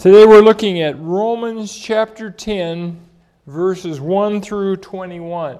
Today we're looking at Romans chapter 10, verses 1 through 21.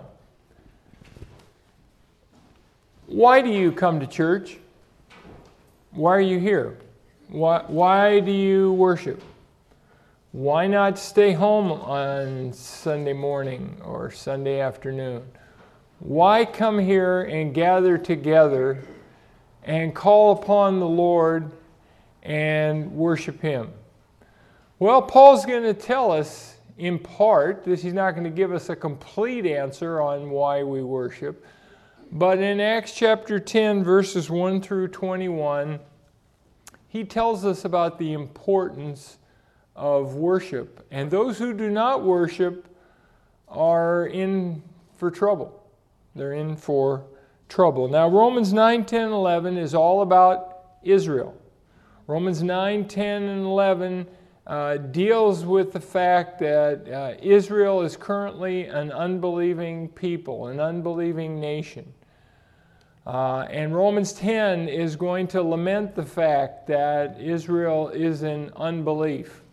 Why do you come to church? Why are you here? Why do you worship? Why not stay home on Sunday morning or Sunday afternoon? Why come here and gather together and call upon the Lord and worship Him? Well, Paul's going to tell us in part, he's not going to give us a complete answer on why we worship, but in Acts chapter 10, verses 1 through 21, he tells us about the importance of worship. And those who do not worship are in for trouble. They're in for trouble. Now, Romans 9, 10, 11 is all about Israel. Romans 9, 10, and 11 deals with the fact that Israel is currently an unbelieving people, an unbelieving nation. And Romans 10 is going to lament the fact that Israel is in unbelief.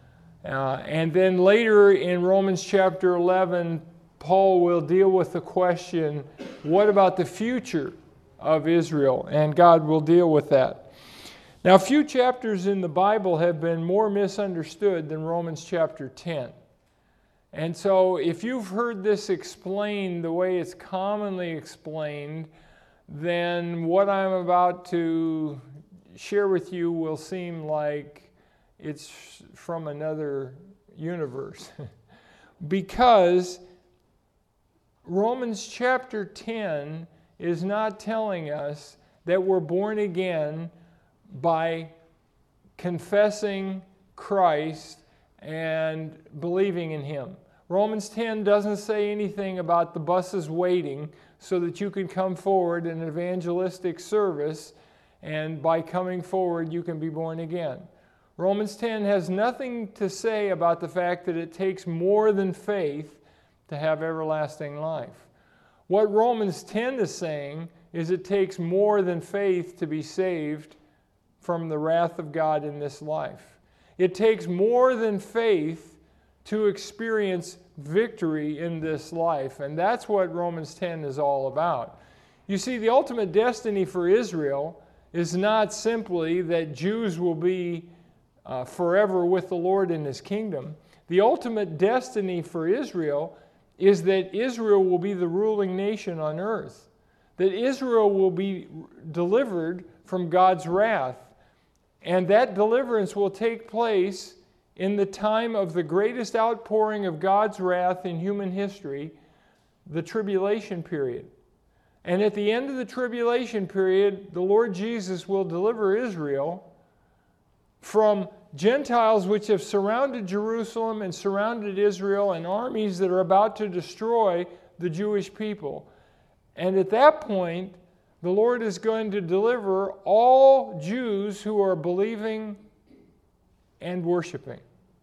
And then later in Romans chapter 11, Paul will deal with the question, what about the future of Israel? And God will deal with that. Now, few chapters in the Bible have been more misunderstood than Romans chapter 10. And so if you've heard this explained the way it's commonly explained, then what I'm about to share with you will seem like it's from another universe. Because Romans chapter 10 is not telling us that we're born again by confessing Christ and believing in Him. Romans 10 doesn't say anything about the buses waiting so that you can come forward in an evangelistic service, and by coming forward you can be born again. Romans 10 has nothing to say about the fact that it takes more than faith to have everlasting life. What Romans 10 is saying is it takes more than faith to be saved from the wrath of God in this life. It takes more than faith to experience victory in this life, and that's what Romans 10 is all about. You see, the ultimate destiny for Israel is not simply that Jews will be forever with the Lord in His kingdom. The ultimate destiny for Israel is that Israel will be the ruling nation on earth, that Israel will be delivered from God's wrath. And that deliverance will take place in the time of the greatest outpouring of God's wrath in human history, the tribulation period. And at the end of the tribulation period, the Lord Jesus will deliver Israel from Gentiles which have surrounded Jerusalem and surrounded Israel, and armies that are about to destroy the Jewish people. And at that point, the Lord is going to deliver all Jews who are believing and worshiping.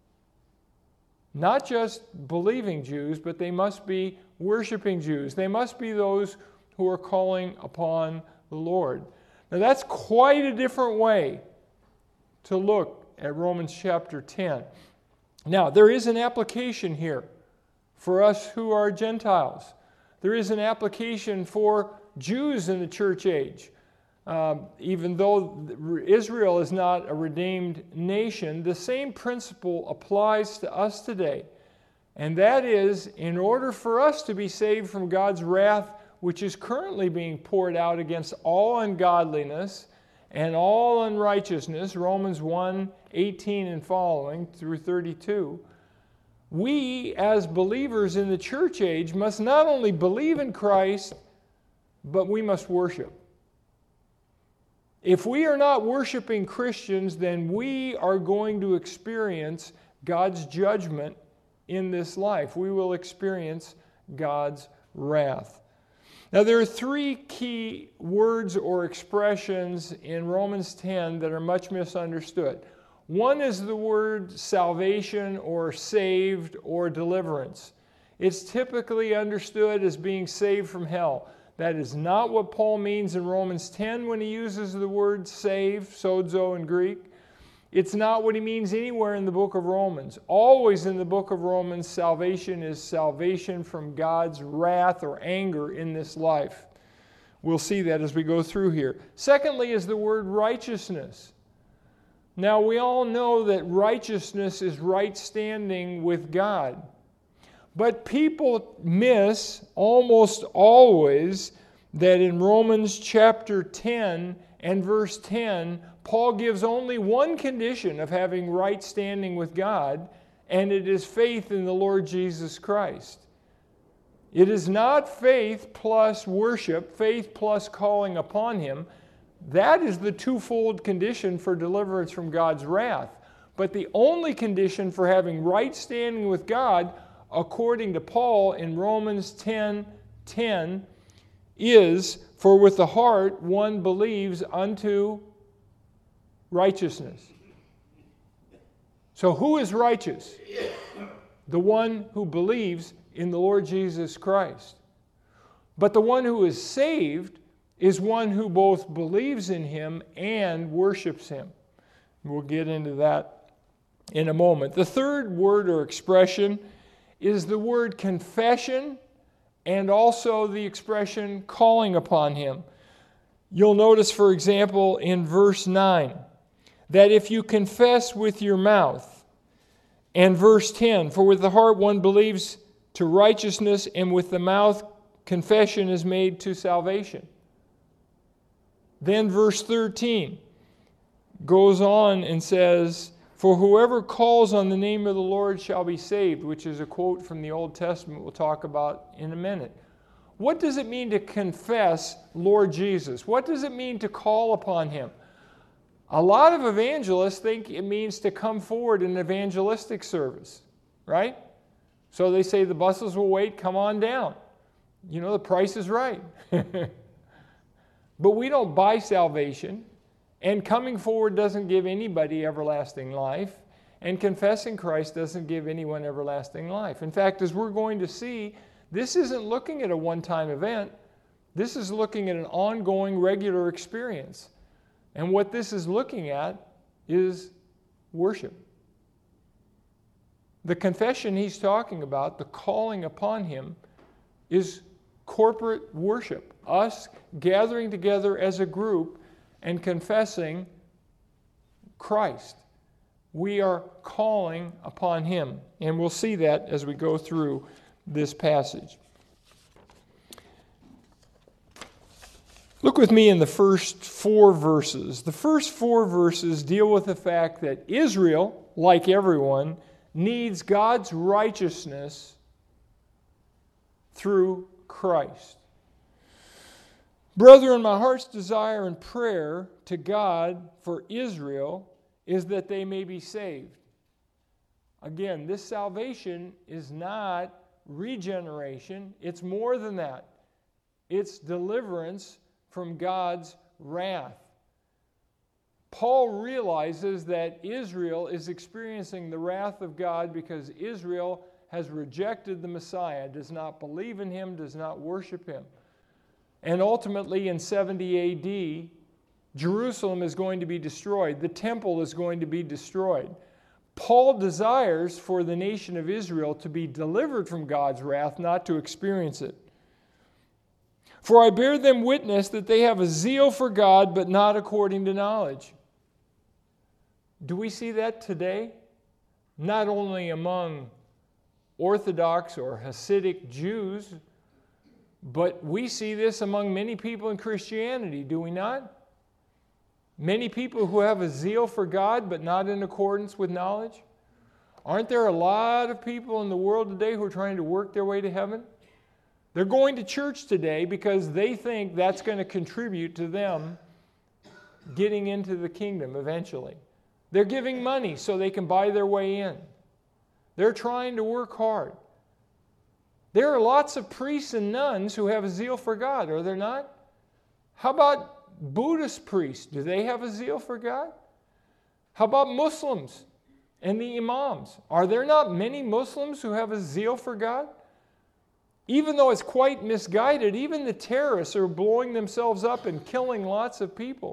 Not just believing Jews, but they must be worshiping Jews. They must be those who are calling upon the Lord. Now that's quite a different way to look at Romans chapter 10. Now there is an application here for us who are Gentiles. There is an application for Jews in the church age. Even though Israel is not a redeemed nation, the same principle applies to us today. And that is, in order for us to be saved from God's wrath, which is currently being poured out against all ungodliness and all unrighteousness, Romans 1, 18 and following through 32, we as believers in the church age must not only believe in Christ, but we must worship. If we are not worshiping Christians, then we are going to experience God's judgment in this life. We will experience God's wrath. Now, there are three key words or expressions in Romans 10 that are much misunderstood. One is the word salvation or saved or deliverance. It's typically understood as being saved from hell. That is not what Paul means in Romans 10 when he uses the word save, sozo in Greek. It's not what he means anywhere in the book of Romans. Always in the book of Romans, salvation is salvation from God's wrath or anger in this life. We'll see that as we go through here. Secondly is the word righteousness. Now, we all know that righteousness is right standing with God. But people miss almost always that in Romans chapter 10 and verse 10, Paul gives only one condition of having right standing with God, and it is faith in the Lord Jesus Christ. It is not faith plus worship, faith plus calling upon Him. That is the twofold condition for deliverance from God's wrath. But the only condition for having right standing with God, according to Paul in Romans 10:10, is, for with the heart one believes unto righteousness. So who is righteous? The one who believes in the Lord Jesus Christ. But the one who is saved is one who both believes in Him and worships Him. We'll get into that in a moment. The third word or expression is the word confession and also the expression calling upon Him. You'll notice, for example, in verse 9, that if you confess with your mouth, and verse 10, for with the heart one believes to righteousness, and with the mouth confession is made to salvation. Then verse 13 goes on and says, for whoever calls on the name of the Lord shall be saved, which is a quote from the Old Testament we'll talk about in a minute. What does it mean to confess Lord Jesus? What does it mean to call upon Him? A lot of evangelists think it means to come forward in evangelistic service, right? So they say the buses will wait, come on down. You know, the price is right. But we don't buy salvation, and coming forward doesn't give anybody everlasting life, and confessing Christ doesn't give anyone everlasting life. In fact, as we're going to see, this isn't looking at a one-time event. This is looking at an ongoing, regular experience. And what this is looking at is worship. The confession he's talking about, the calling upon Him, is corporate worship. Us gathering together as a group and confessing Christ. We are calling upon Him. And we'll see that as we go through this passage. Look with me in the first 4 verses. The first 4 verses deal with the fact that Israel, like everyone, needs God's righteousness through Christ. Brethren, my heart's desire and prayer to God for Israel is that they may be saved. Again, this salvation is not regeneration. It's more than that. It's deliverance from God's wrath. Paul realizes that Israel is experiencing the wrath of God because Israel has rejected the Messiah, does not believe in Him, does not worship Him. And ultimately in 70 A.D., Jerusalem is going to be destroyed. The temple is going to be destroyed. Paul desires for the nation of Israel to be delivered from God's wrath, not to experience it. For I bear them witness that they have a zeal for God, but not according to knowledge. Do we see that today? Not only among Orthodox or Hasidic Jews, but we see this among many people in Christianity, do we not? Many people who have a zeal for God, but not in accordance with knowledge. Aren't there a lot of people in the world today who are trying to work their way to heaven? They're going to church today because they think that's going to contribute to them getting into the kingdom eventually. They're giving money so they can buy their way in. They're trying to work hard. There are lots of priests and nuns who have a zeal for God, are there not? How about Buddhist priests? Do they have a zeal for God? How about Muslims and the imams? Are there not many Muslims who have a zeal for God? Even though it's quite misguided, even the terrorists are blowing themselves up and killing lots of people.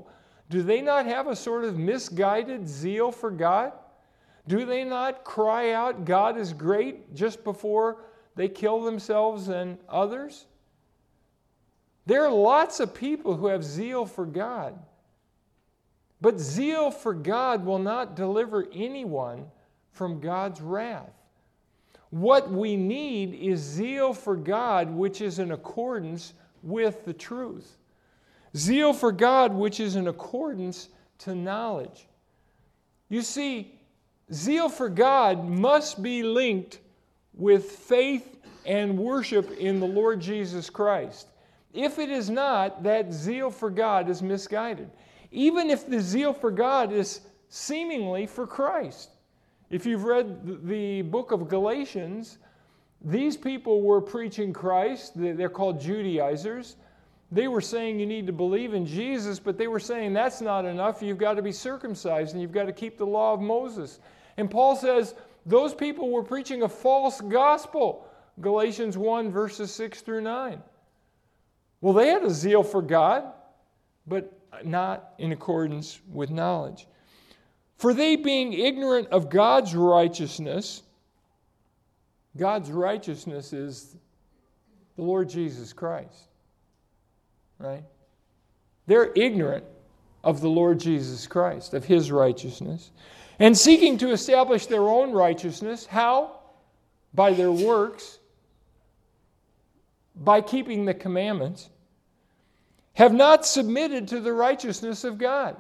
Do they not have a sort of misguided zeal for God? Do they not cry out, God is great, just before they kill themselves and others? There are lots of people who have zeal for God. But zeal for God will not deliver anyone from God's wrath. What we need is zeal for God, which is in accordance with the truth. Zeal for God, which is in accordance to knowledge. You see, zeal for God must be linked with faith and worship in the Lord Jesus Christ. If it is not, that zeal for God is misguided. Even if the zeal for God is seemingly for Christ. If you've read the book of Galatians, these people were preaching Christ. They're called Judaizers. They were saying you need to believe in Jesus, but they were saying that's not enough. You've got to be circumcised and you've got to keep the law of Moses. And Paul says those people were preaching a false gospel. Galatians 1, verses 6 through 9. Well, they had a zeal for God, but not in accordance with knowledge. For they, being ignorant of God's righteousness is the Lord Jesus Christ. Right? They're ignorant of the Lord Jesus Christ, of His righteousness, and seeking to establish their own righteousness. How? By their works, by keeping the commandments, have not submitted to the righteousness of God.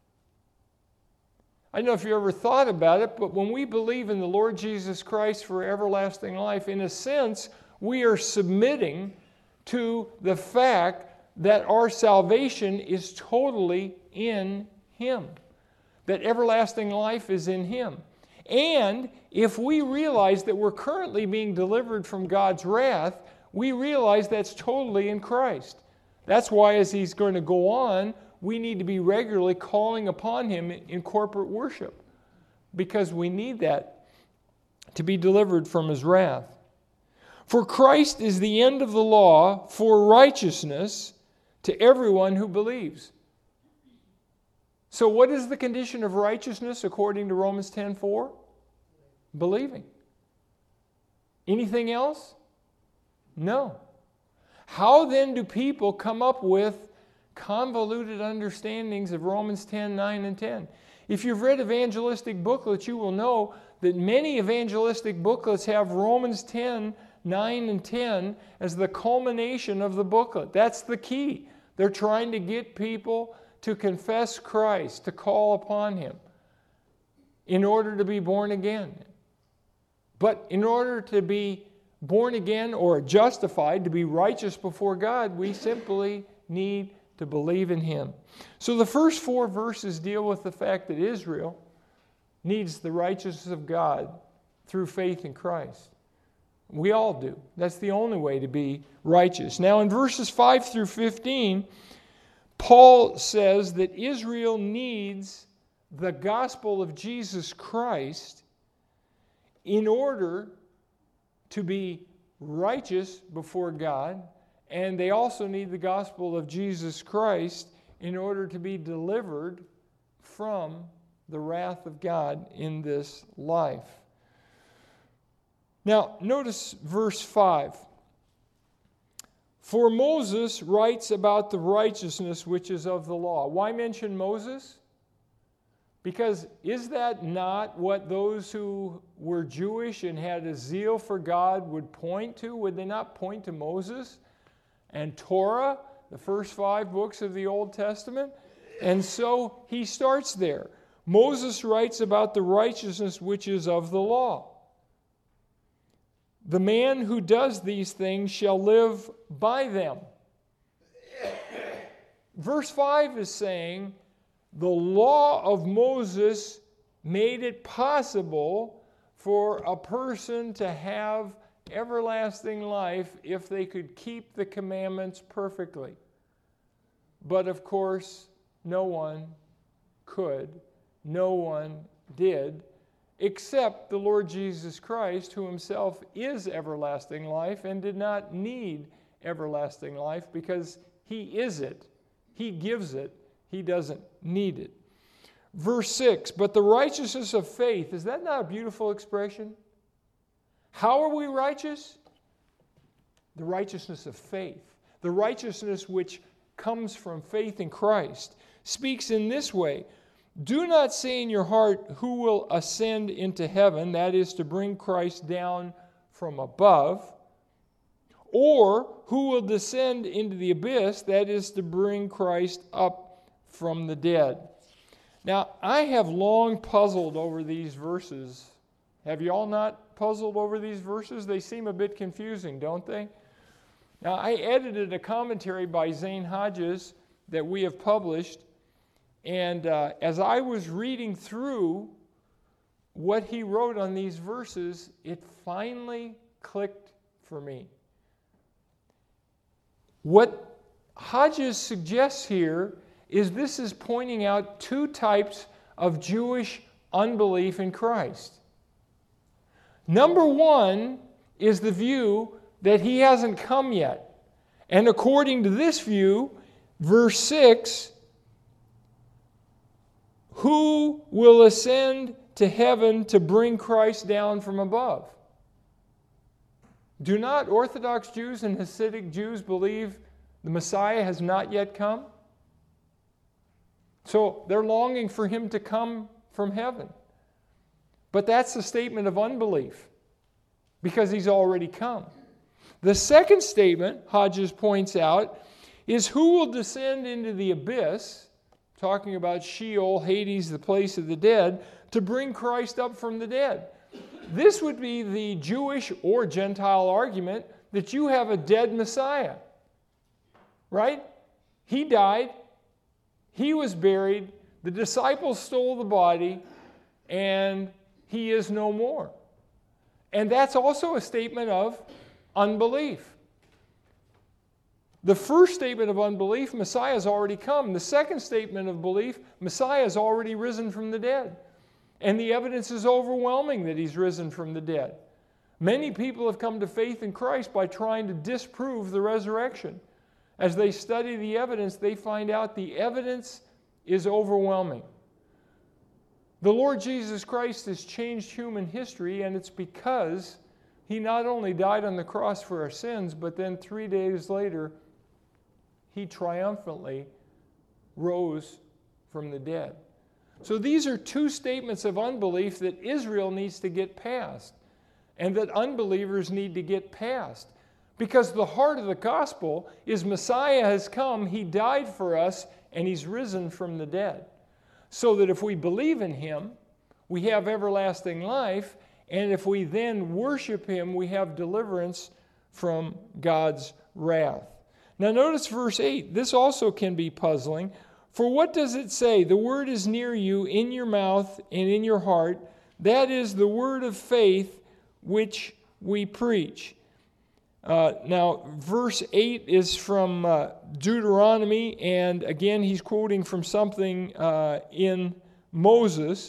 I don't know if you ever thought about it, but when we believe in the Lord Jesus Christ for everlasting life, in a sense, we are submitting to the fact that our salvation is totally in Him, that everlasting life is in Him. And if we realize that we're currently being delivered from God's wrath, we realize that's totally in Christ. That's why, as He's going to go on, we need to be regularly calling upon Him in corporate worship, because we need that to be delivered from His wrath. For Christ is the end of the law for righteousness to everyone who believes. So what is the condition of righteousness according to Romans 10:4? Believing. Anything else? No. How then do people come up with convoluted understandings of Romans 10:9 and 10? If you've read evangelistic booklets, you will know that many evangelistic booklets have Romans 10:9 and 10 as the culmination of the booklet. That's the key. They're trying to get people to confess Christ, to call upon Him in order to be born again. But in order to be born again or justified, to be righteous before God, we simply need to believe in Him. So the first 4 verses deal with the fact that Israel needs the righteousness of God through faith in Christ. We all do. That's the only way to be righteous. Now in verses 5 through 15, Paul says that Israel needs the gospel of Jesus Christ in order to be righteous before God, and they also need the gospel of Jesus Christ in order to be delivered from the wrath of God in this life. Now, notice verse 5. For Moses writes about the righteousness which is of the law. Why mention Moses? Because is that not what those who were Jewish and had a zeal for God would point to? Would they not point to Moses and Torah, the first 5 books of the Old Testament? And so he starts there. Moses writes about the righteousness which is of the law. The man who does these things shall live by them. Verse 5 is saying, the law of Moses made it possible for a person to have everlasting life if they could keep the commandments perfectly. But of course, no one could, no one did, except the Lord Jesus Christ, who Himself is everlasting life and did not need everlasting life because He is it. He gives it. He doesn't need it. Verse 6, but the righteousness of faith, is that not a beautiful expression? How are we righteous? The righteousness of faith. The righteousness which comes from faith in Christ speaks in this way. Do not say in your heart, who will ascend into heaven, that is to bring Christ down from above, or who will descend into the abyss, that is to bring Christ up from the dead. Now, I have long puzzled over these verses. Have you all not puzzled over these verses? They seem a bit confusing, don't they? Now, I edited a commentary by Zane Hodges that we have published, and as I was reading through what he wrote on these verses, it finally clicked for me. What Hodges suggests here is this is pointing out two types of Jewish unbelief in Christ. Number one is the view that he hasn't come yet. And according to this view, verse 6, who will ascend to heaven to bring Christ down from above? Do not Orthodox Jews and Hasidic Jews believe the Messiah has not yet come? So they're longing for him to come from heaven. But that's a statement of unbelief because he's already come. The second statement, Hodges points out, is who will descend into the abyss, talking about Sheol, Hades, the place of the dead, to bring Christ up from the dead. This would be the Jewish or Gentile argument that you have a dead Messiah. Right? He died. He was buried, the disciples stole the body, and he is no more. And that's also a statement of unbelief. The first statement of unbelief, Messiah has already come. The second statement of belief, Messiah has already risen from the dead. And the evidence is overwhelming that he's risen from the dead. Many people have come to faith in Christ by trying to disprove the resurrection. As they study the evidence, they find out the evidence is overwhelming. The Lord Jesus Christ has changed human history, and it's because he not only died on the cross for our sins, but then 3 days later, he triumphantly rose from the dead. So these are two statements of unbelief that Israel needs to get past, and that unbelievers need to get past. Because the heart of the gospel is Messiah has come, he died for us, and he's risen from the dead. So that if we believe in him, we have everlasting life, and if we then worship him, we have deliverance from God's wrath. Now notice verse 8. This also can be puzzling. For what does it say? The word is near you, in your mouth and in your heart. That is the word of faith which we preach. Now, verse 8 is from Deuteronomy, and again, he's quoting from something in Moses.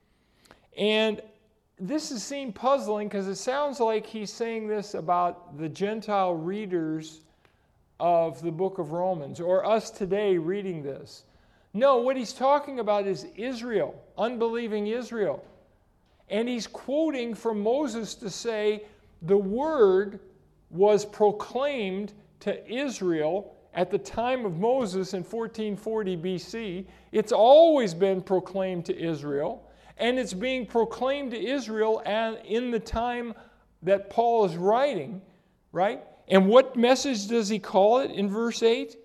And this is seen puzzling because it sounds like he's saying this about the Gentile readers of the book of Romans, or us today reading this. No, what he's talking about is Israel, unbelieving Israel. And he's quoting from Moses to say the word was proclaimed to Israel at the time of Moses in 1440 BC. It's always been proclaimed to Israel, and it's being proclaimed to Israel in the time that Paul is writing, right? And what message does he call it in verse 8?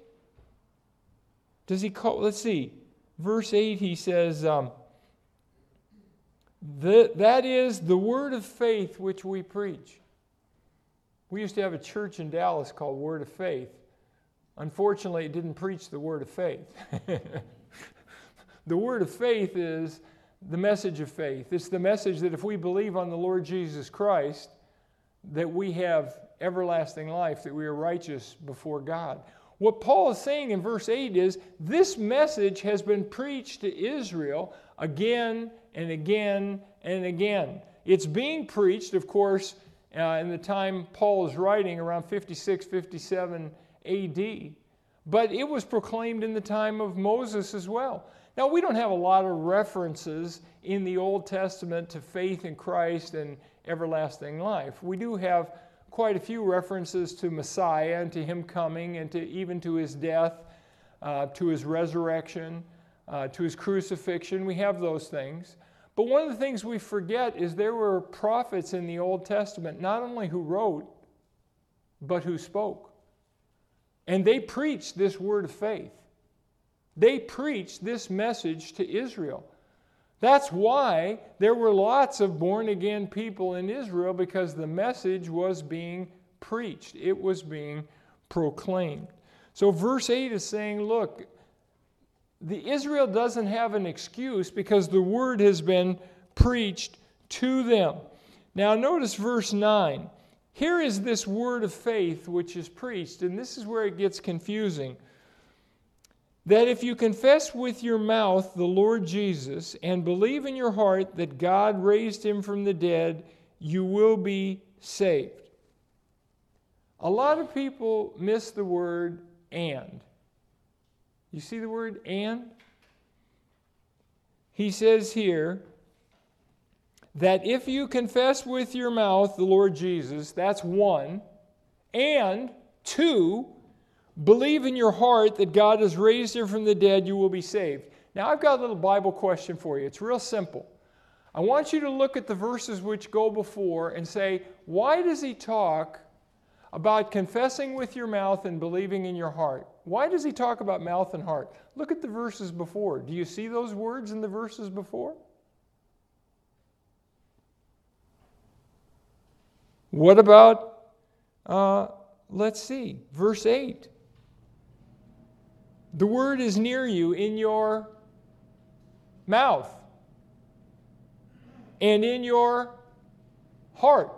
Let's see. Verse 8, he says, that is the word of faith which we preach. We used to have a church in Dallas called Word of Faith. Unfortunately, it didn't preach the word of faith. The word of faith is the message of faith. It's the message that if we believe on the Lord Jesus Christ, that we have everlasting life, that we are righteous before God. What Paul is saying in verse 8 is, this message has been preached to Israel again and again and again. It's being preached, of course, in the time Paul is writing, around 56, 57 AD. but it was proclaimed in the time of Moses as well. Now, we don't have a lot of references in the Old Testament to faith in Christ and everlasting life. We do have quite a few references to Messiah and to Him coming and even to His death, to His resurrection, to His crucifixion. We have those things. But one of the things we forget is there were prophets in the Old Testament, not only who wrote, but who spoke. And they preached this word of faith. They preached this message to Israel. That's why there were lots of born-again people in Israel, because the message was being preached. It was being proclaimed. So verse 8 is saying, look, Israel doesn't have an excuse because the word has been preached to them. Now notice verse 9. Here is this word of faith which is preached, and this is where it gets confusing. That if you confess with your mouth the Lord Jesus and believe in your heart that God raised Him from the dead, you will be saved. A lot of people miss the word and. You see the word and? He says here that if you confess with your mouth the Lord Jesus, that's one, and two, believe in your heart that God has raised Him from the dead, you will be saved. Now, I've got a little Bible question for you. It's real simple. I want you to look at the verses which go before and say, why does he talk about confessing with your mouth and believing in your heart? Why does he talk about mouth and heart? Look at the verses before. Do you see those words in the verses before? What about, let's see, verse 8. The word is near you in your mouth and in your heart.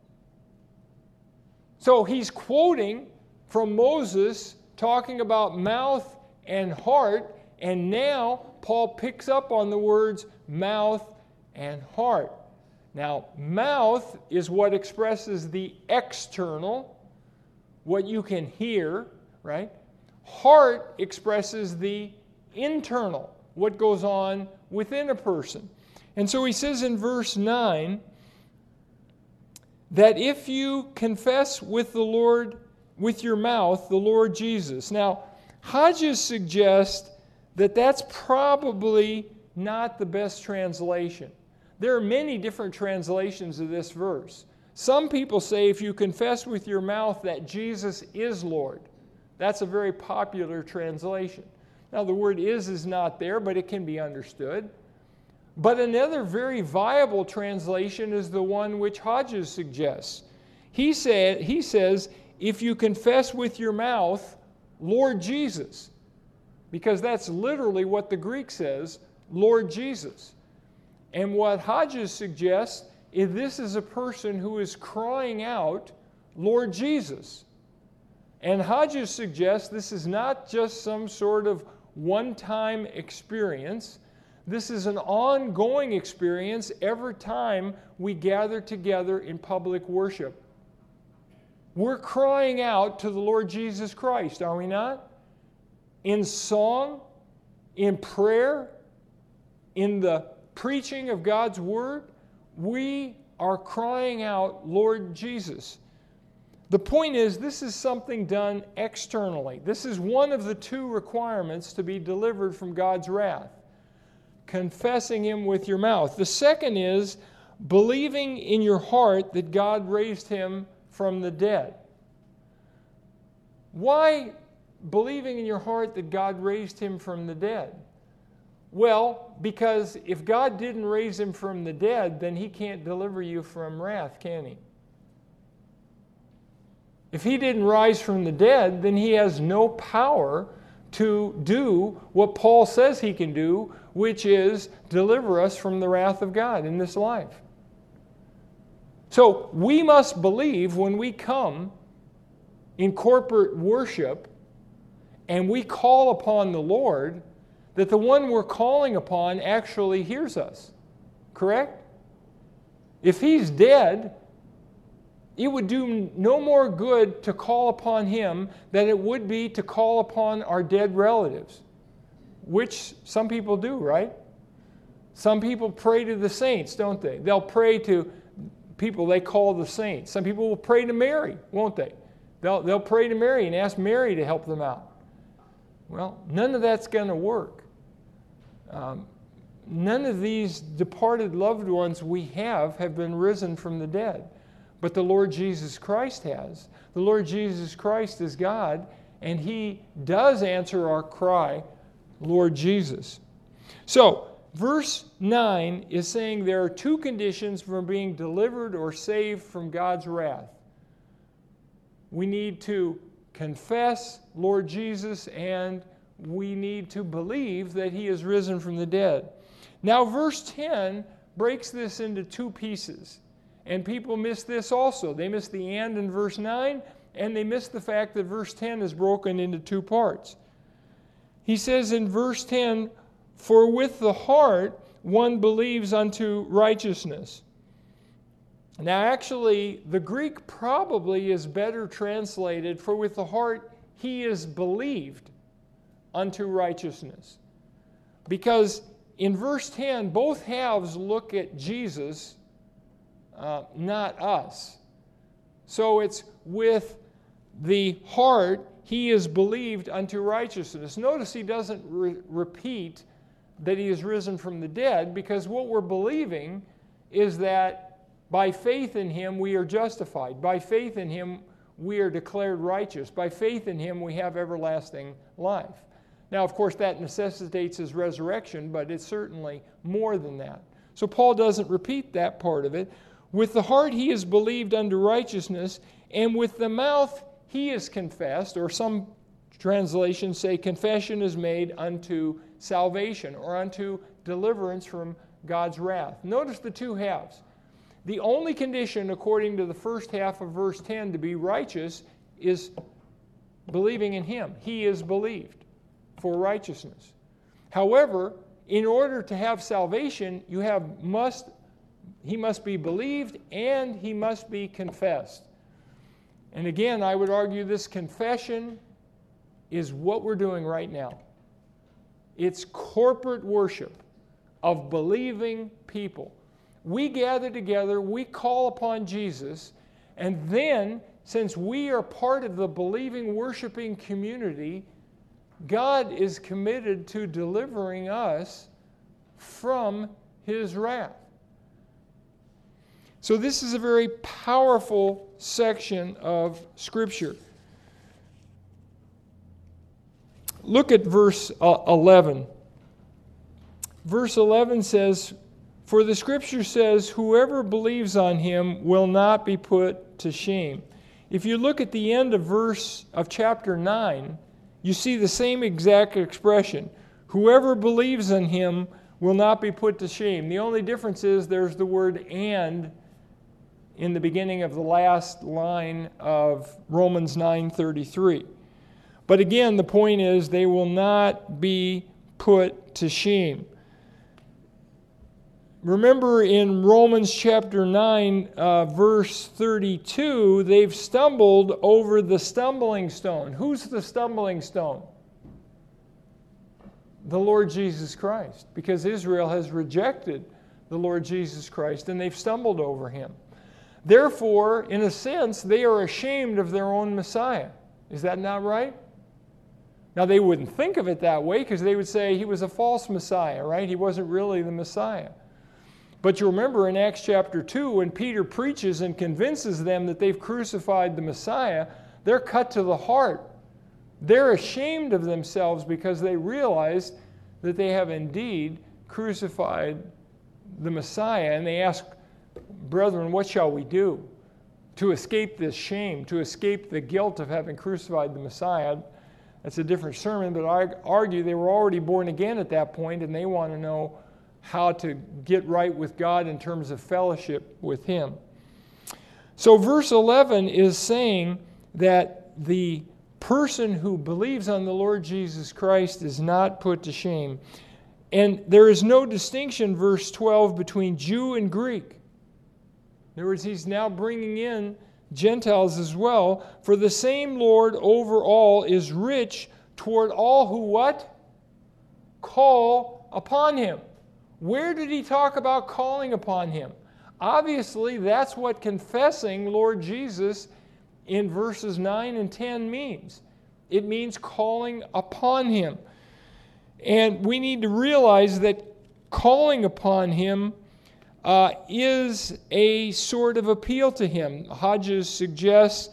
So he's quoting from Moses talking about mouth and heart, and now Paul picks up on the words mouth and heart. Now, mouth is what expresses the external, what you can hear, right? Heart expresses the internal, what goes on within a person. And so he says in verse 9 that if you confess with the Lord, with your mouth, the Lord Jesus. Now, Hodges suggests that that's probably not the best translation. There are many different translations of this verse. Some people say if you confess with your mouth that Jesus is Lord. That's a very popular translation. Now, the word is not there, but it can be understood. But another very viable translation is the one which Hodges suggests. He says, if you confess with your mouth, Lord Jesus, because that's literally what the Greek says, Lord Jesus. And what Hodges suggests is this is a person who is crying out, Lord Jesus. And Hodges suggests this is not just some sort of one-time experience. This is an ongoing experience every time we gather together in public worship. We're crying out to the Lord Jesus Christ, are we not? In song, in prayer, in the preaching of God's Word, we are crying out, Lord Jesus. The point is, this is something done externally. This is one of the two requirements to be delivered from God's wrath. Confessing Him with your mouth. The second is believing in your heart that God raised Him from the dead. Why believing in your heart that God raised Him from the dead? Well, because if God didn't raise Him from the dead, then He can't deliver you from wrath, can He? If He didn't rise from the dead, then He has no power to do what Paul says He can do, which is deliver us from the wrath of God in this life. So we must believe when we come in corporate worship and we call upon the Lord, that the one we're calling upon actually hears us. Correct? If He's dead, it would do no more good to call upon Him than it would be to call upon our dead relatives, which some people do, right? Some people pray to the saints, don't they? They'll pray to people they call the saints. Some people will pray to Mary, won't they? They'll pray to Mary and ask Mary to help them out. Well, none of that's going to work. None of these departed loved ones we have been risen from the dead. But the Lord Jesus Christ has. The Lord Jesus Christ is God, and He does answer our cry, Lord Jesus. So, verse 9 is saying there are two conditions for being delivered or saved from God's wrath. We need to confess Lord Jesus, and we need to believe that He is risen from the dead. Now, verse 10 breaks this into two pieces. And people miss this also. They miss the and in verse 9, and they miss the fact that verse 10 is broken into two parts. He says in verse 10, "For with the heart one believes unto righteousness." Now actually, the Greek probably is better translated, "For with the heart he is believed unto righteousness." Because in verse 10, both halves look at Jesus, not us. So it's with the heart he is believed unto righteousness. Notice he doesn't repeat that he is risen from the dead, because what we're believing is that by faith in him we are justified. By faith in him we are declared righteous. By faith in him we have everlasting life. Now, of course, that necessitates his resurrection, but it's certainly more than that. So Paul doesn't repeat that part of it. With the heart he is believed unto righteousness, and with the mouth he is confessed, or some translations say confession is made unto salvation, or unto deliverance from God's wrath. Notice the two halves. The only condition, according to the first half of verse 10, to be righteous is believing in him. He is believed for righteousness. However, in order to have salvation, he must be believed and he must be confessed. And again, I would argue this confession is what we're doing right now. It's corporate worship of believing people. We gather together, we call upon Jesus, and then, since we are part of the believing, worshiping community, God is committed to delivering us from his wrath. So this is a very powerful section of Scripture. Look at verse 11. Verse 11 says, "For the Scripture says, whoever believes on him will not be put to shame." If you look at the end of chapter 9, you see the same exact expression. Whoever believes in him will not be put to shame. The only difference is there's the word "and" in the beginning of the last line of Romans 9:33. But again, the point is they will not be put to shame. Remember in Romans chapter 9, verse 32, they've stumbled over the stumbling stone. Who's the stumbling stone? The Lord Jesus Christ. Because Israel has rejected the Lord Jesus Christ and they've stumbled over him. Therefore, in a sense, they are ashamed of their own Messiah. Is that not right? Now, they wouldn't think of it that way because they would say he was a false Messiah, right? He wasn't really the Messiah. But you remember in Acts chapter 2, when Peter preaches and convinces them that they've crucified the Messiah, they're cut to the heart. They're ashamed of themselves because they realize that they have indeed crucified the Messiah. And they ask, "Brethren, what shall we do to escape this shame, to escape the guilt of having crucified the Messiah?" That's a different sermon, but I argue they were already born again at that point, and they want to know how to get right with God in terms of fellowship with him. So verse 11 is saying that the person who believes on the Lord Jesus Christ is not put to shame. And there is no distinction, verse 12, between Jew and Greek. In other words, he's now bringing in Gentiles as well. For the same Lord over all is rich toward all who what? Call upon him. Where did he talk about calling upon him? Obviously, that's what confessing Lord Jesus in verses 9 and 10 means. It means calling upon him. And we need to realize that calling upon him is a sort of appeal to him. Hodges suggests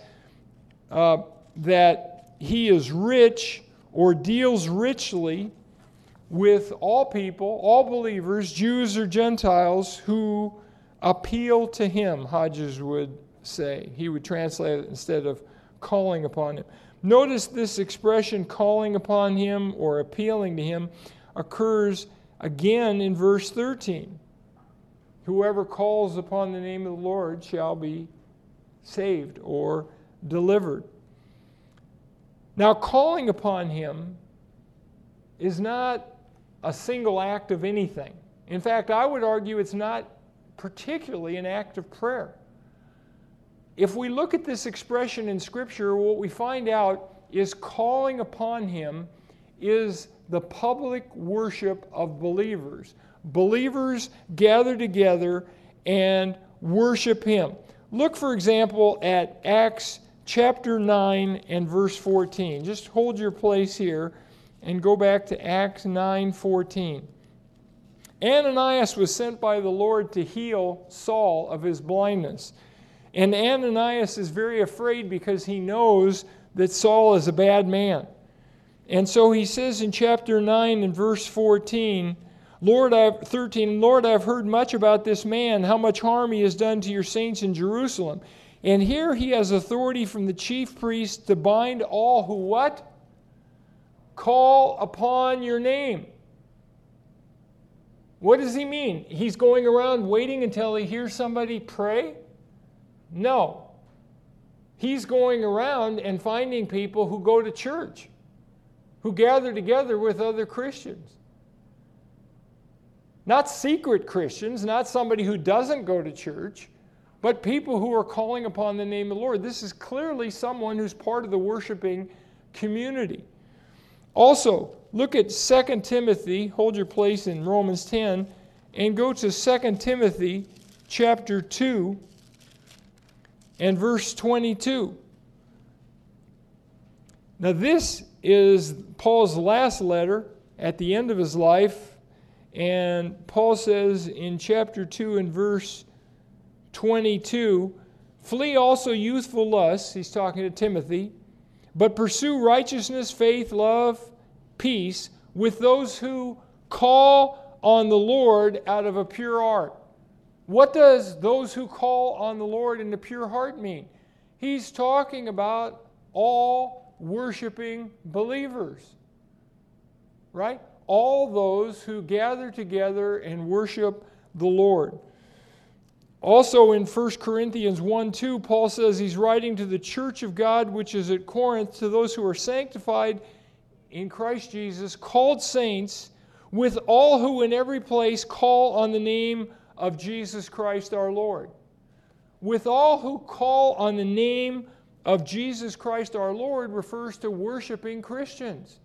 that he is rich or deals richly with all people, all believers, Jews or Gentiles, who appeal to him, Hodges would say. He would translate it instead of calling upon him. Notice this expression, calling upon him or appealing to him, occurs again in verse 13. Whoever calls upon the name of the Lord shall be saved or delivered. Now, calling upon him is not a single act of anything. In fact, I would argue it's not particularly an act of prayer. If we look at this expression in Scripture, what we find out is calling upon him is the public worship of believers. Believers gather together and worship him. Look, for example, at Acts chapter 9 and verse 14. Just hold your place here and go back to Acts 9:14. Ananias was sent by the Lord to heal Saul of his blindness. And Ananias is very afraid because he knows that Saul is a bad man. And so he says in chapter 9 and verse 14, Lord, I've heard much about this man, how much harm he has done to your saints in Jerusalem. And here he has authority from the chief priest to bind all who what? Call upon your name. What does he mean? He's going around waiting until he hears somebody pray? No. He's going around and finding people who go to church, who gather together with other Christians. Not secret Christians, not somebody who doesn't go to church, but people who are calling upon the name of the Lord. This is clearly someone who's part of the worshiping community. Also, look at 2 Timothy, hold your place in Romans 10, and go to 2 Timothy chapter 2 and verse 22. Now this is Paul's last letter at the end of his life, and Paul says in chapter 2 and verse 22, flee also youthful lusts, he's talking to Timothy, but pursue righteousness, faith, love, peace with those who call on the Lord out of a pure heart. What does those who call on the Lord in a pure heart mean? He's talking about all worshiping believers, right? All those who gather together and worship the Lord. Also in 1 Corinthians 1:2, Paul says he's writing to the church of God which is at Corinth, to those who are sanctified in Christ Jesus, called saints, with all who in every place call on the name of Jesus Christ our Lord. With all who call on the name of Jesus Christ our Lord refers to worshiping Christians.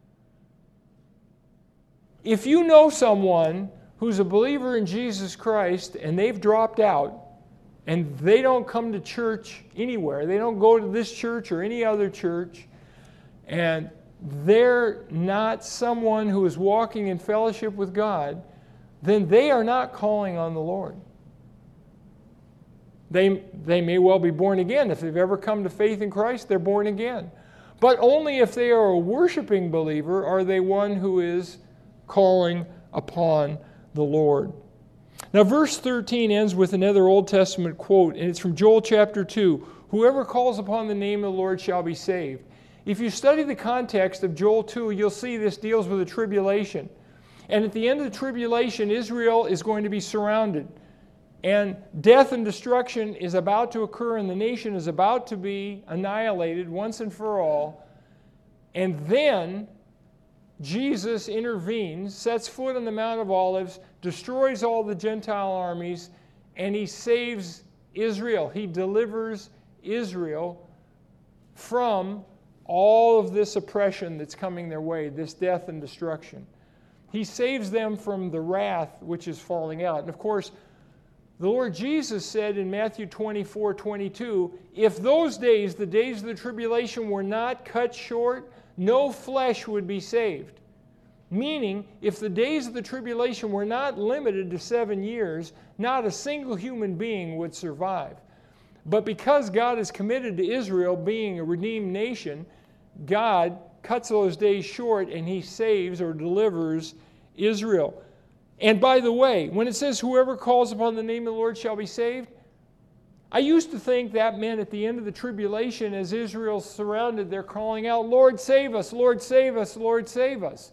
If you know someone who's a believer in Jesus Christ and they've dropped out and they don't come to church anywhere, they don't go to this church or any other church, and they're not someone who is walking in fellowship with God, then they are not calling on the Lord. They may well be born again. If they've ever come to faith in Christ, they're born again. But only if they are a worshiping believer are they one who is calling upon the Lord. Now, verse 13 ends with another Old Testament quote, and it's from Joel chapter 2. Whoever calls upon the name of the Lord shall be saved. If you study the context of Joel 2, you'll see this deals with the tribulation. And at the end of the tribulation, Israel is going to be surrounded. And death and destruction is about to occur, and the nation is about to be annihilated once and for all. And then Jesus intervenes, sets foot on the Mount of Olives, destroys all the Gentile armies, and he saves Israel. He delivers Israel from all of this oppression that's coming their way, this death and destruction. He saves them from the wrath which is falling out. And of course, the Lord Jesus said in Matthew 24:22, if those days, the days of the tribulation, were not cut short, no flesh would be saved. Meaning, if the days of the tribulation were not limited to 7 years, not a single human being would survive. But because God is committed to Israel being a redeemed nation, God cuts those days short and He saves or delivers Israel. And by the way, when it says whoever calls upon the name of the Lord shall be saved, I used to think that meant at the end of the tribulation, as Israel's surrounded, they're calling out, Lord save us, Lord save us, Lord save us.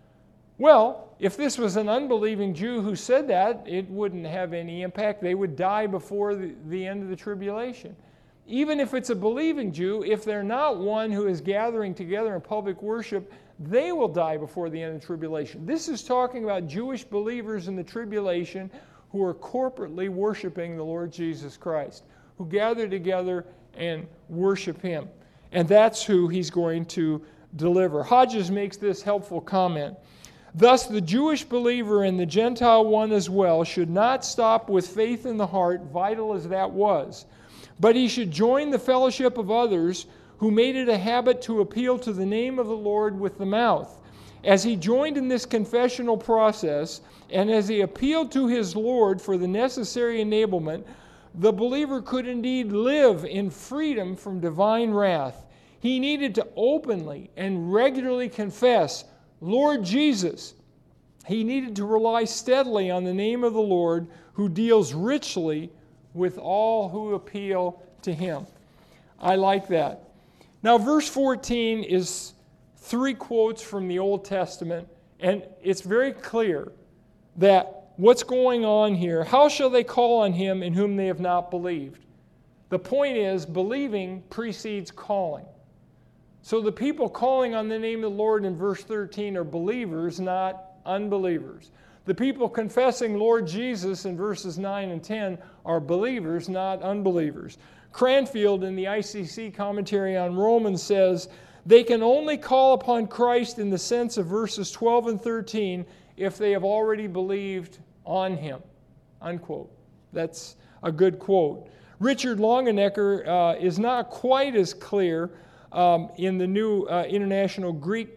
Well, if this was an unbelieving Jew who said that, it wouldn't have any impact. They would die before the end of the tribulation. Even if it's a believing Jew, if they're not one who is gathering together in public worship, they will die before the end of the tribulation. This is talking about Jewish believers in the tribulation who are corporately worshiping the Lord Jesus Christ, who gather together and worship Him. And that's who He's going to deliver. Hodges makes this helpful comment. Thus, the Jewish believer and the Gentile one as well should not stop with faith in the heart, vital as that was, but he should join the fellowship of others who made it a habit to appeal to the name of the Lord with the mouth. As he joined in this confessional process, and as he appealed to his Lord for the necessary enablement, the believer could indeed live in freedom from divine wrath. He needed to openly and regularly confess, Lord Jesus. He needed to rely steadily on the name of the Lord, who deals richly with all who appeal to Him. I like that. Now, verse 14 is 3 quotes from the Old Testament, and it's very clear that what's going on here, how shall they call on Him in whom they have not believed? The point is, believing precedes calling. So the people calling on the name of the Lord in verse 13 are believers, not unbelievers. The people confessing Lord Jesus in verses 9 and 10 are believers, not unbelievers. Cranfield in the ICC commentary on Romans says, they can only call upon Christ in the sense of verses 12 and 13 if they have already believed on Him. Unquote. That's a good quote. Richard Longenecker is not quite as clear in the New International Greek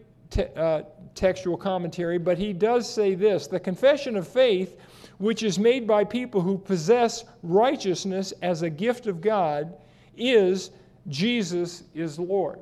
textual commentary, but he does say this: the confession of faith, which is made by people who possess righteousness as a gift of God, is Jesus is Lord.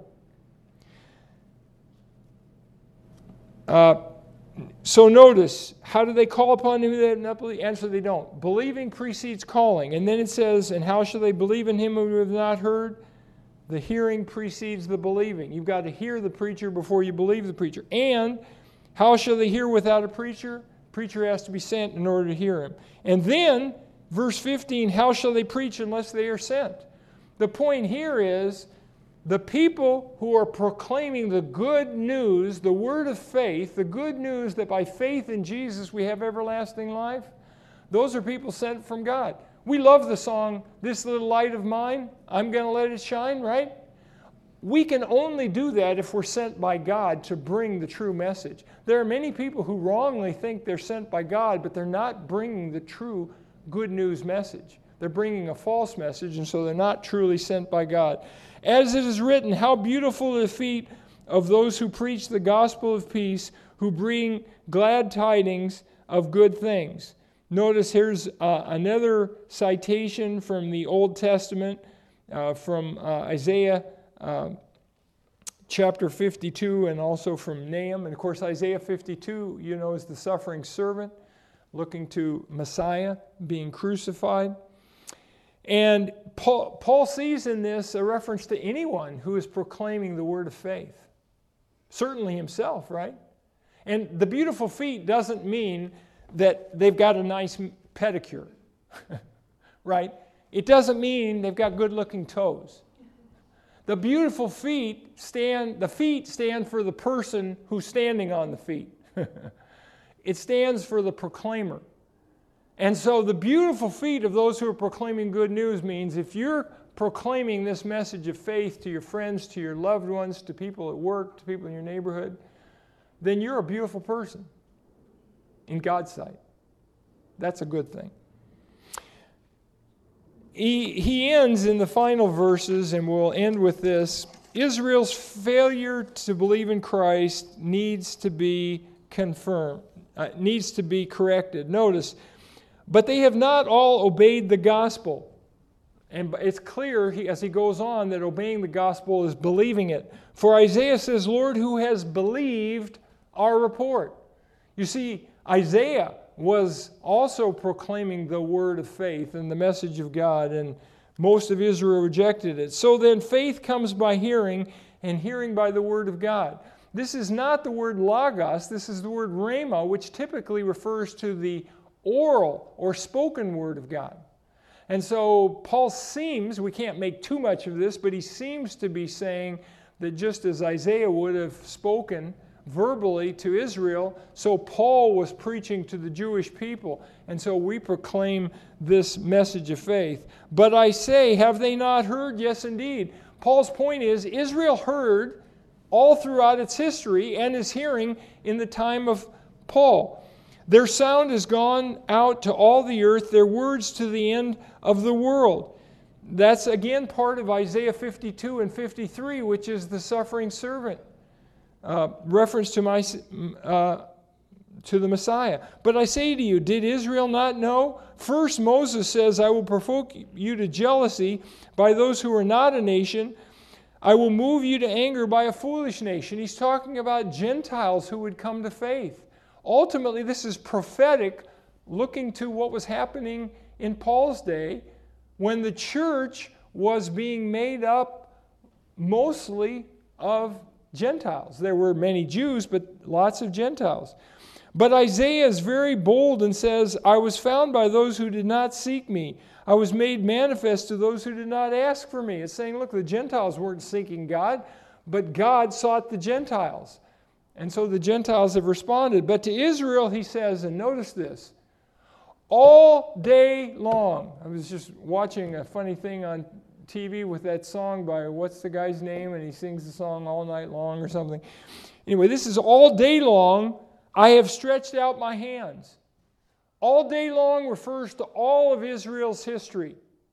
So notice, how do they call upon Him that not believe? Answer, they don't. Believing precedes calling. And then it says, and how shall they believe in Him who have not heard? The hearing precedes the believing. You've got to hear the preacher before you believe the preacher. And how shall they hear without a preacher? Preacher has to be sent in order to hear him. And then, verse 15, how shall they preach unless they are sent? The point here is, the people who are proclaiming the good news, the word of faith, the good news that by faith in Jesus we have everlasting life, those are people sent from God. We love the song, This Little Light of Mine, I'm going to let it shine, right? We can only do that if we're sent by God to bring the true message. There are many people who wrongly think they're sent by God, but they're not bringing the true good news message. They're bringing a false message, and so they're not truly sent by God. As it is written, how beautiful are the feet of those who preach the gospel of peace, who bring glad tidings of good things. Notice here's another citation from the Old Testament, from Isaiah chapter 52, and also from Nahum. And of course, Isaiah 52, is the suffering servant looking to Messiah being crucified. And Paul sees in this a reference to anyone who is proclaiming the word of faith. Certainly himself, right? And the beautiful feet doesn't mean that they've got a nice pedicure, right? It doesn't mean they've got good-looking toes. The beautiful feet stand for the person who's standing on the feet. It stands for the proclaimer. And so the beautiful feet of those who are proclaiming good news means if you're proclaiming this message of faith to your friends, to your loved ones, to people at work, to people in your neighborhood, then you're a beautiful person in God's sight. That's a good thing. He ends in the final verses, and we'll end with this. Israel's failure to believe in Christ needs to be confirmed, needs to be corrected. Notice, but they have not all obeyed the gospel. And it's clear as he goes on that obeying the gospel is believing it. For Isaiah says, Lord, who has believed our report? You see, Isaiah was also proclaiming the word of faith and the message of God, and most of Israel rejected it. So then faith comes by hearing, and hearing by the word of God. This is not the word logos, this is the word rhema, which typically refers to the oral or spoken word of God. And so Paul seems, we can't make too much of this, but he seems to be saying that just as Isaiah would have spoken verbally to Israel, so Paul was preaching to the Jewish people. And so we proclaim this message of faith. But I say, have they not heard? Yes, indeed. Paul's point is, Israel heard all throughout its history and is hearing in the time of Paul. Their sound has gone out to all the earth, their words to the end of the world. That's again part of Isaiah 52 and 53, which is the suffering servant. Reference to the Messiah. But I say to you, did Israel not know? First Moses says, I will provoke you to jealousy by those who are not a nation. I will move you to anger by a foolish nation. He's talking about Gentiles who would come to faith. Ultimately, this is prophetic, looking to what was happening in Paul's day when the church was being made up mostly of Gentiles. There were many Jews, but lots of Gentiles. But Isaiah is very bold and says, I was found by those who did not seek me. I was made manifest to those who did not ask for me. It's saying, look, the Gentiles weren't seeking God, but God sought the Gentiles. And so the Gentiles have responded. But to Israel, he says, and notice this, all day long. I was just watching a funny thing on TV with that song by, what's the guy's name? And he sings the song all night long or something. Anyway, this is all day long, I have stretched out my hands. All day long refers to all of Israel's history.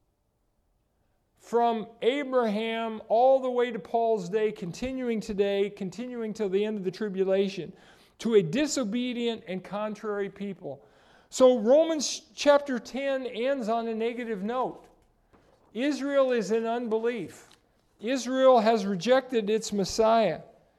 From Abraham all the way to Paul's day, continuing today, continuing till the end of the tribulation, to a disobedient and contrary people. So Romans chapter 10 ends on a negative note. Israel is in unbelief. Israel has rejected its Messiah.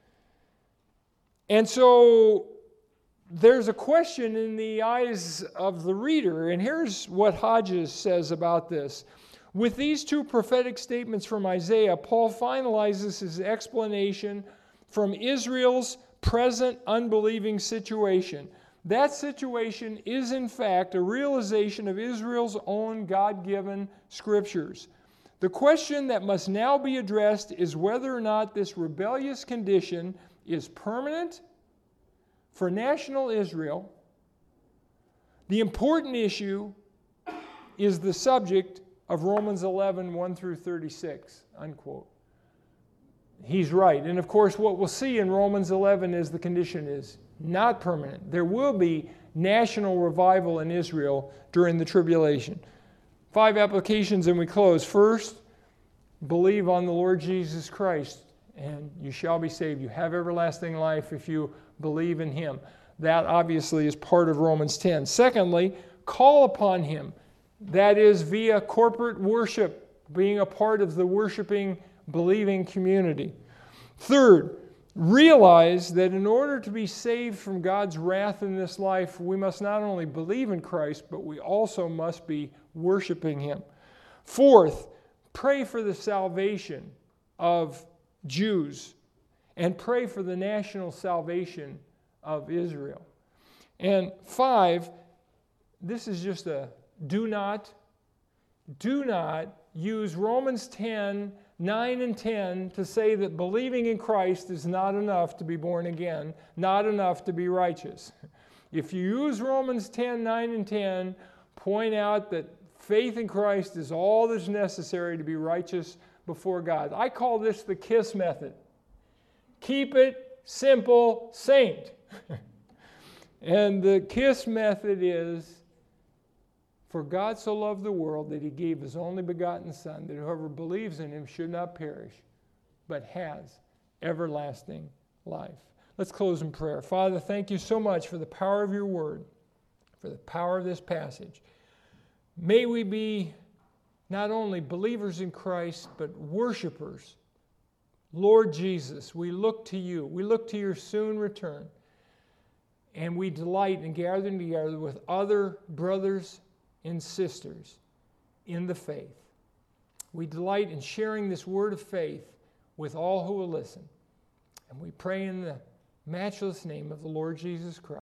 And so there's a question in the eyes of the reader, and here's what Hodges says about this. With these two prophetic statements from Isaiah, Paul finalizes his explanation from Israel's present unbelieving situation. That situation is, in fact, a realization of Israel's own God-given scriptures. The question that must now be addressed is whether or not this rebellious condition is permanent for national Israel. The important issue is the subject of Romans 11, 1 through 36, unquote. He's right. And of course, what we'll see in Romans 11 is the condition is not permanent. There will be national revival in Israel during the tribulation. 5 applications and we close. First, believe on the Lord Jesus Christ and you shall be saved. You have everlasting life if you believe in Him. That obviously is part of Romans 10. Secondly, call upon Him. That is via corporate worship, being a part of the worshiping, believing community. Third, realize that in order to be saved from God's wrath in this life, we must not only believe in Christ, but we also must be worshiping Him. Fourth, pray for the salvation of Jews and pray for the national salvation of Israel. And 5, this is just a do not use Romans 10, 9 and 10 to say that believing in Christ is not enough to be born again, not enough to be righteous. If you use Romans 10, 9 and 10, point out that Faith in Christ is all that's necessary to be righteous before God. I call this the KISS method. Keep it simple, saint. And the KISS method is, for God so loved the world that he gave his only begotten Son, that whoever believes in him should not perish, but has everlasting life. Let's close in prayer. Father, thank you so much for the power of your word, for the power of this passage. May we be not only believers in Christ, but worshipers. Lord Jesus, we look to you. We look to your soon return. And we delight in gathering together with other brothers and sisters in the faith. We delight in sharing this word of faith with all who will listen. And we pray in the matchless name of the Lord Jesus Christ.